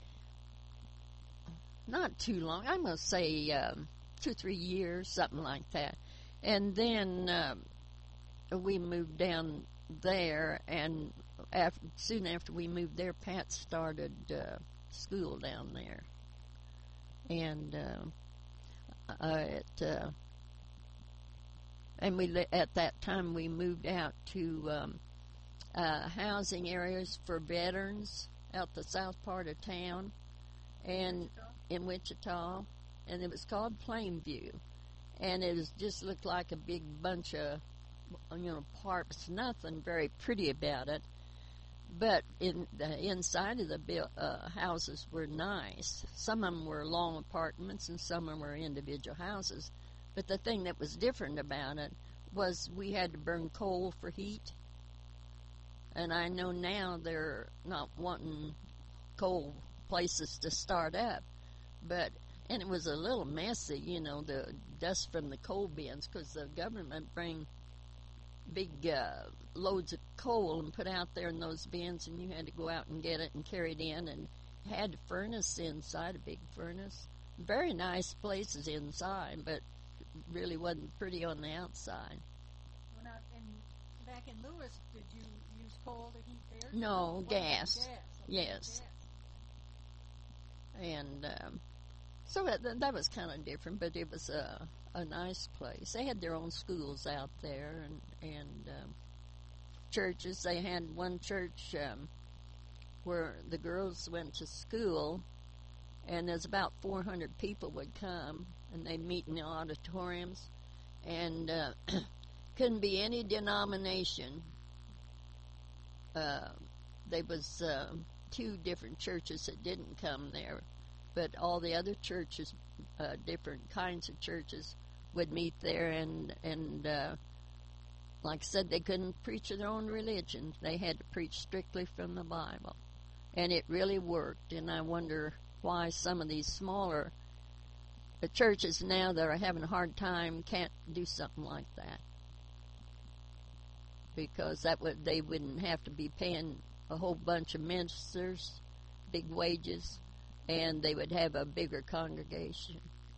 Not too long. I'm going to say um, two, three years, something like that. And then um, we moved down there, and after, soon after we moved there, Pat started uh, school down there. And uh, uh, it, uh, and we li- at that time we moved out to um, uh, housing areas for veterans out the south part of town, and Wichita? in Wichita, and it was called Plainview, and it was, just looked like a big bunch of, you know, parks. Nothing very pretty about it, but in the inside of the buil- uh, houses were nice. Some of them were long apartments, and some of them were individual houses. But the thing that was different about it was we had to burn coal for heat, and I know now they're not wanting coal places to start up, but and it was a little messy, you know, the dust from the coal bins, because the government bring big uh, loads of coal and put out there in those bins, and you had to go out and get it and carry it in, and had a furnace inside, a big furnace. Very nice places inside, but really wasn't pretty on the outside. Well, now, and back in Lewis, did you use coal to heat there? No, What was it? gas. Gas. Okay, Yes. gas. And um, so that, that was kind of different, but it was a, a nice place. They had their own schools out there, and, and um, churches. They had one church um, where the girls went to school, and there's about four hundred people would come, and they'd meet in the auditoriums, and uh, couldn't be any denomination. Uh, there was uh, two different churches that didn't come there, but all the other churches, uh, different kinds of churches, would meet there, and and uh, like I said, they couldn't preach their own religion. They had to preach strictly from the Bible, and it really worked. And I wonder why some of these smaller the churches now that are having a hard time can't do something like that, because that would they wouldn't have to be paying a whole bunch of ministers big wages, and they would have a bigger congregation.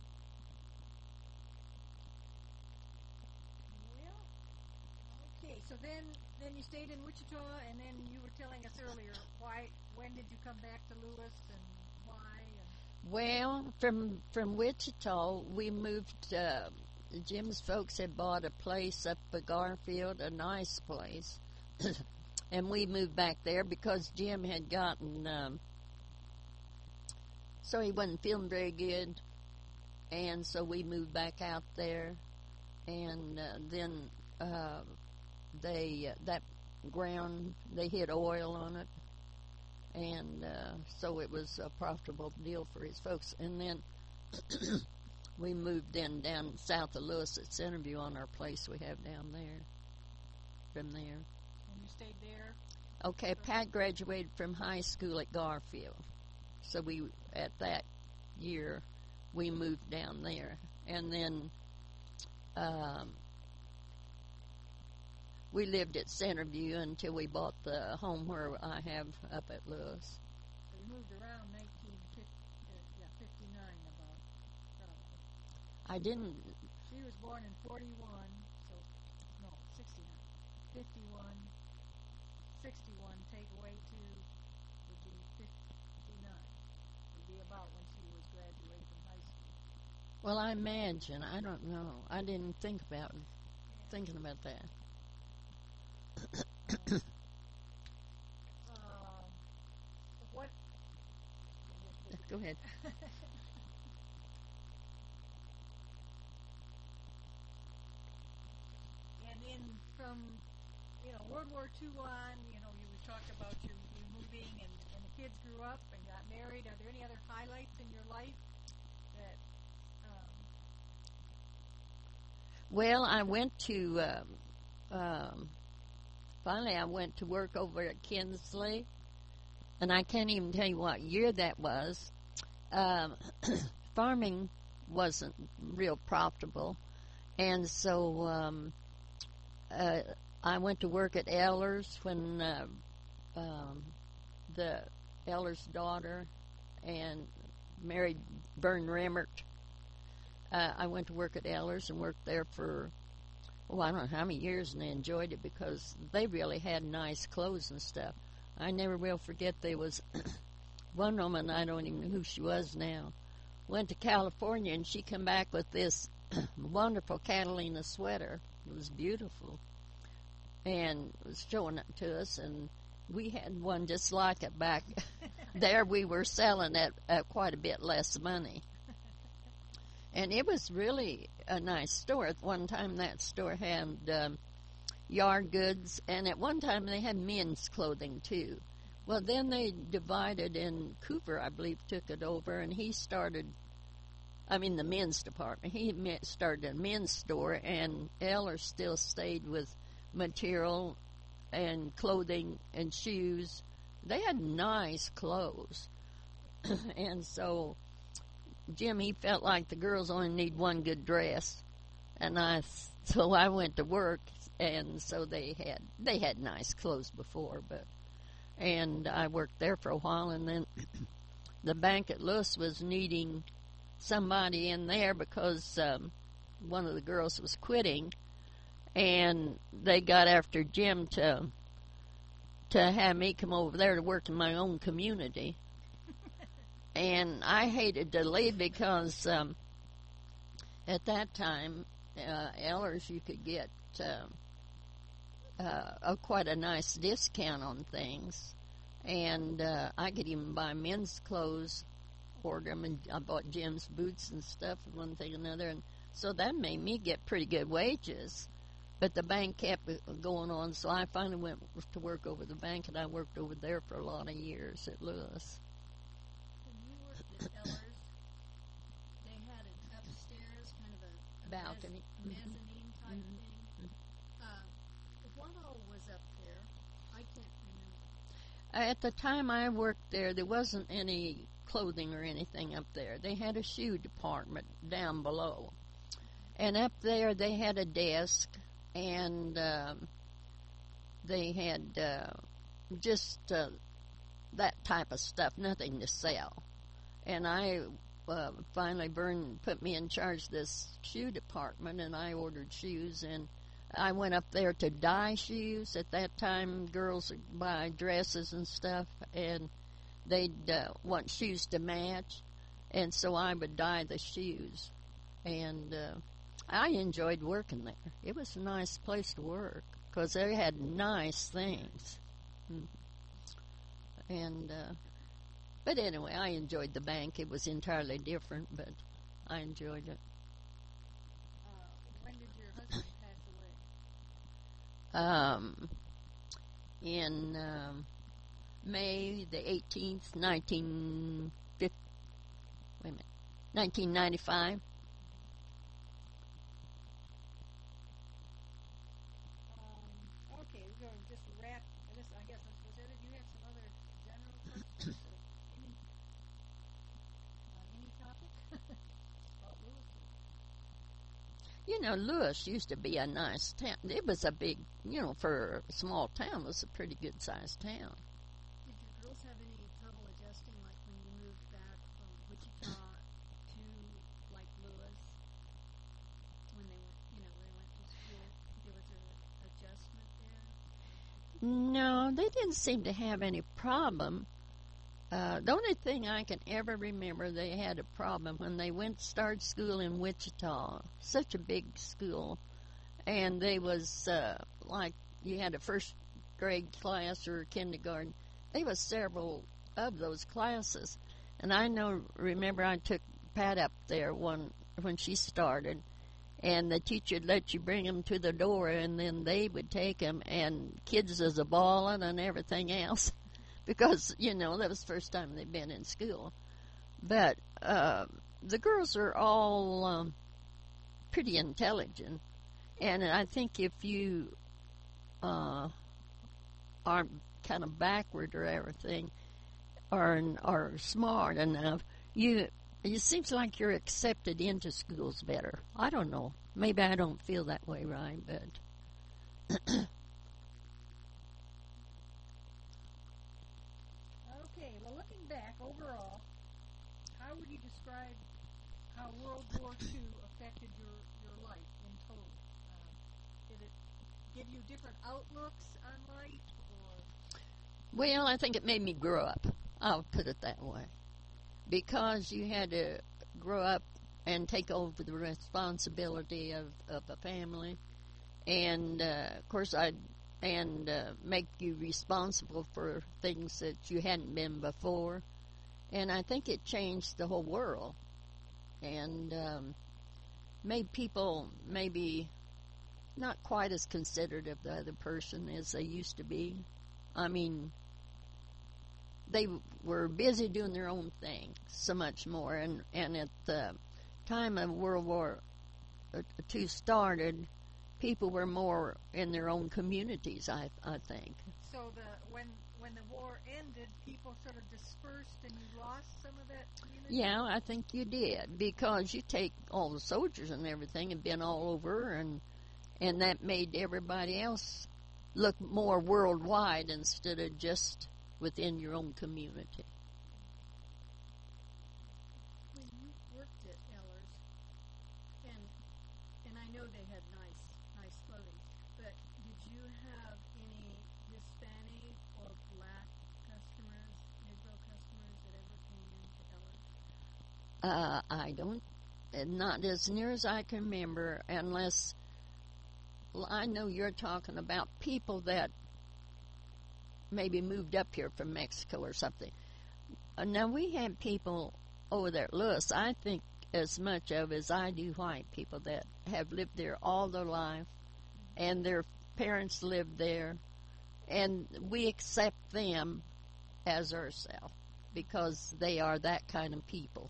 Well, okay. So then, then you stayed in Wichita, and then you were telling us earlier why. When did you come back to Lewis, and why? And Well, from from Wichita, we moved. Uh, Jim's folks had bought a place up at Garfield, a nice place, and we moved back there because Jim had gotten. Um, so he wasn't feeling very good, and so we moved back out there, and uh, then uh, they uh, that ground they hit oil on it. And uh, so it was a profitable deal for his folks. And then we moved in down south of Lewis at Centerview on our place we have down there. From there. and you stayed there. Okay, Pat graduated from high school at Garfield. So we, at that year, we moved down there. And then um, we lived at Centerview until we bought the home where I have up at Lewis. So you moved around nineteen fifty, uh, yeah, fifty-nine about. Probably. I didn't. She was born in forty-one, so no, sixty-nine. fifty-one, sixty-one, take away two would be fifty-nine. Would be about when she was graduating from high school. Well, I imagine. I don't know. I didn't think about thinking about that. Uh, what? Go ahead. And then from, you know, World War Two on, you know, you talked about you, you moving and, and the kids grew up and got married. Are there any other highlights in your life that, um, Well, I went to, um, um, finally I went to work over at Kinsley, and I can't even tell you what year that was. Um, farming wasn't real profitable, and so um, uh, I went to work at Eller's when uh, um, the Eller's daughter and married Vern Remmert. Uh, I went to work at Eller's and worked there for, oh, I don't know how many years, and I enjoyed it because they really had nice clothes and stuff. I never will forget there was one woman, I don't even know who she was now, went to California, and she come back with this wonderful Catalina sweater. It was beautiful. And it was showing it to us, and we had one just like it back there. We were selling at, at quite a bit less money. And it was really a nice store. At one time, that store had um, yard goods, and at one time they had men's clothing, too. Well, then they divided, and Cooper, I believe, took it over, and he started, I mean, the men's department. He started a men's store, and Eller still stayed with material and clothing and shoes. They had nice clothes. And so Jim, he felt like the girls only need one good dress. And I, so I went to work, and so they had, they had nice clothes before, but, and I worked there for a while, and then the bank at Lewis was needing somebody in there because um, one of the girls was quitting, and they got after Jim to to have me come over there to work in my own community. And I hated to leave because um, at that time, uh, Ellers, you could get uh, uh, a, quite a nice discount on things. And uh, I could even buy men's clothes, order them, and I bought Jim's boots and stuff, one thing and another. And so that made me get pretty good wages. But the bank kept going on, so I finally went to work over the bank, and I worked over there for a lot of years at Lewis. When you worked at Ellers, they had an upstairs kind of a, a balcony, mez- mezzanine type mm-hmm. thing. Uh, what all was up there? I can't remember. At the time I worked there, there wasn't any clothing or anything up there. They had a shoe department down below. And up there they had a desk, and um, they had uh, just uh, that type of stuff, nothing to sell. And I uh, finally Vern put me in charge of this shoe department, and I ordered shoes, and I went up there to dye shoes. At that time, girls would buy dresses and stuff, and they'd uh, want shoes to match, and so I would dye the shoes. And uh, I enjoyed working there. It was a nice place to work because they had nice things. And, uh, but anyway, I enjoyed the bank. It was entirely different, but I enjoyed it. Uh, when did your husband pass away? Um, in um, May the eighteenth, nineteen fifty, wait a minute, nineteen ninety-five. Um, okay, we're going to just wrap this. I guess this was it. You had some other general questions? Or any, on any topic? About Lewis? You know, Lewis used to be a nice town. It was a big, you know, for a small town, it was a pretty good-sized town. Did your girls have any trouble adjusting, like when you moved back from Wichita to, like, Lewis? When they went, you know, when they went to school, there was an adjustment there? No, they didn't seem to have any problem. Uh, the only thing I can ever remember, they had a problem when they went to start school in Wichita. Such a big school. And they was, uh, like, you had a first grade class or kindergarten. There was several of those classes. And I know, remember I took Pat up there one when she started. And the teacher would let you bring them to the door, and then they would take them, and kids was a bawling and everything else. Because, you know, that was the first time they'd been in school. But uh, the girls are all um, pretty intelligent. And I think if you uh, are kind of backward or everything, or are smart enough, you it seems like you're accepted into schools better. I don't know. Maybe I don't feel that way, right? But Okay, well, looking back overall, how would you describe how World War Two affected your, your life in total? Uh, did it give you different outlooks on life, or well, I think it made me grow up. I'll put it that way. Because you had to grow up and take over the responsibility of, of a family. and uh, of course I and uh, make you responsible for things that you hadn't been before. And I think it changed the whole world and um, made people maybe not quite as considerate of the other person as they used to be. I mean, they were busy doing their own thing so much more. And, and at the time of World War Two started, people were more in their own communities, I, I think. So the when when the war ended, people sort of dispersed, and you lost some of that community. Yeah, I think you did, because you take all the soldiers and everything and been all over, and and that made everybody else look more worldwide instead of just within your own community. When you worked at Eller's, and and I know they had nice nice clothing, but did you have any Hispanic or black customers, Negro customers that ever came into Eller's? Uh, I don't, uh, not as near as I can remember, unless well, I know you're talking about people that maybe moved up here from Mexico or something. Uh, now, we had people over there at Lewis, I think as much of as I do white people that have lived there all their life, and their parents lived there, and we accept them as ourselves because they are that kind of people.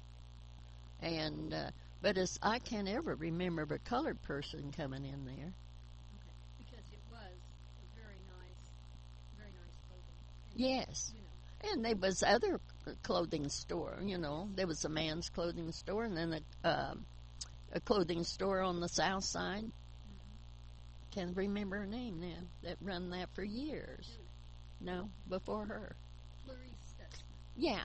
And uh, but as I can't ever remember a colored person coming in there. Okay, because it was a very nice, very nice clothing. And, Yes. You know, And there was other clothing store, you know. There was a man's clothing store, and then a, uh, a clothing store on the south side. mm-hmm. Can't remember her name now. That run that for years. No, before her. Clarice Stutzman. Yeah.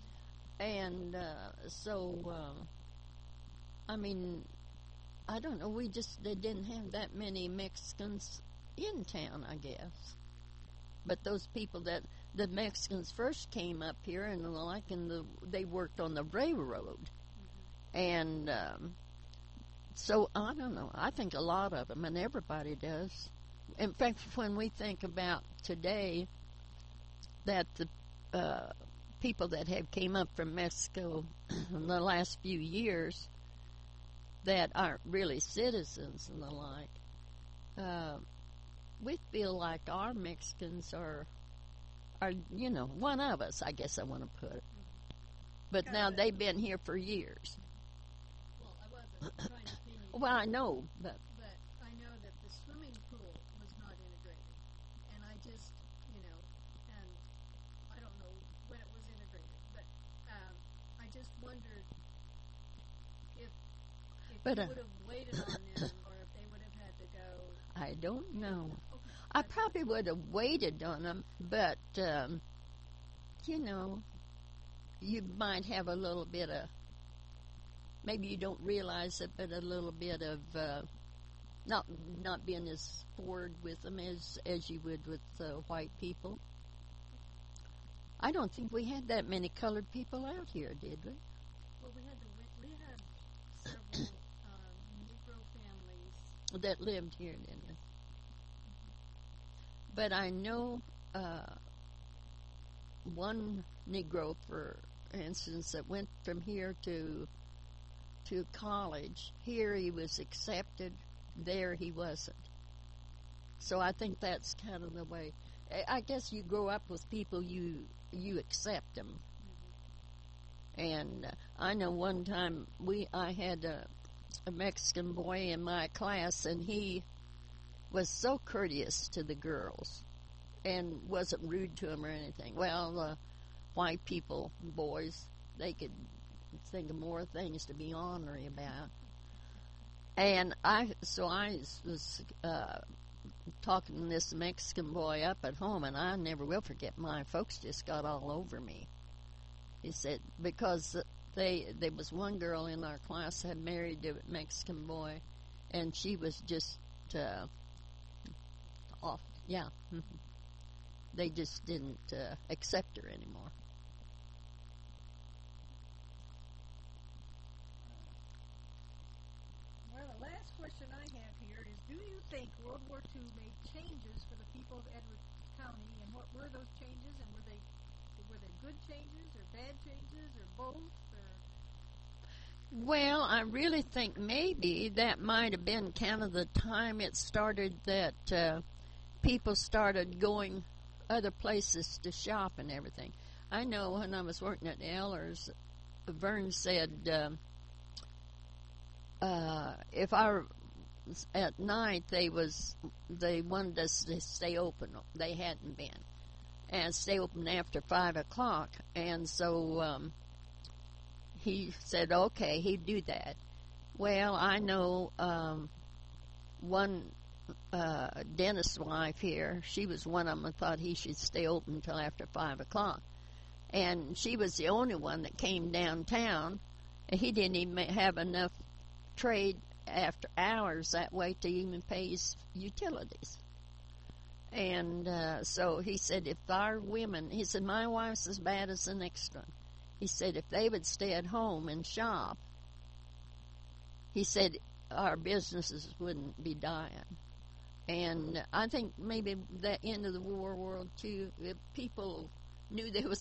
And uh, so, uh, I mean, I don't know. We just they didn't have that many Mexicans in town, I guess. But those people that the Mexicans first came up here, and like in the they worked on the railroad, Mm-hmm. and um, so I don't know. I think a lot of them, and everybody does. In fact, when we think about today, that the uh, people that have came up from Mexico in the last few years that aren't really citizens and the like, uh, we feel like our Mexicans are, are you know, one of us, I guess I want to put it. But now they've been here for years. Well, I wasn't trying to pin you. Well, I know, but But I know that the swimming pool was not integrated. And I just, you know, and I don't know when it was integrated, but um, I just wondered if if But, you uh, would have waited on them or if they would have had to go. I don't know. Okay, I that's- probably would have waited on them, but, um, you know, you might have a little bit of, maybe you don't realize it, but a little bit of uh, not not being as forward with them as, as you would with uh, white people. I don't think we had that many colored people out here, did we? Well, we had the wi- we had several um, Negro families. That lived here, didn't we? But I know uh, one Negro, for instance, that went from here to to college. Here he was accepted, there he wasn't. So I think that's kind of the way. I- I guess you grow up with people, you you accept them. And uh, I know one time we I had a, a Mexican boy in my class, and he was so courteous to the girls and wasn't rude to them or anything. Well, uh, white people, boys, they could think of more things to be ornery about. And I, so I was uh, talking to this Mexican boy up at home, and I never will forget. My folks just got all over me. He said because they there was one girl in our class had married a Mexican boy, and she was just uh, off. Yeah, they just didn't uh, accept her anymore. Well, the last question I have here is: do you think World good changes or bad changes or both? Or Well, I really think maybe that might have been kind of the time it started that uh, people started going other places to shop and everything. I know when I was working at Ellers, Vern said um, uh, if I at night they was they wanted us to stay open. They hadn't been, and stay open after five o'clock. And so um, he said, okay, he'd do that. Well, I know um, one uh, dentist's wife here. She was one of them that thought he should stay open until after five o'clock, and she was the only one that came downtown. And he didn't even have enough trade after hours that way to even pay his utilities. And uh, so he said, if our women, he said, my wife's as bad as the next one. He said, if they would stay at home and shop, he said, our businesses wouldn't be dying. And I think maybe that end of the war world too, if people knew there was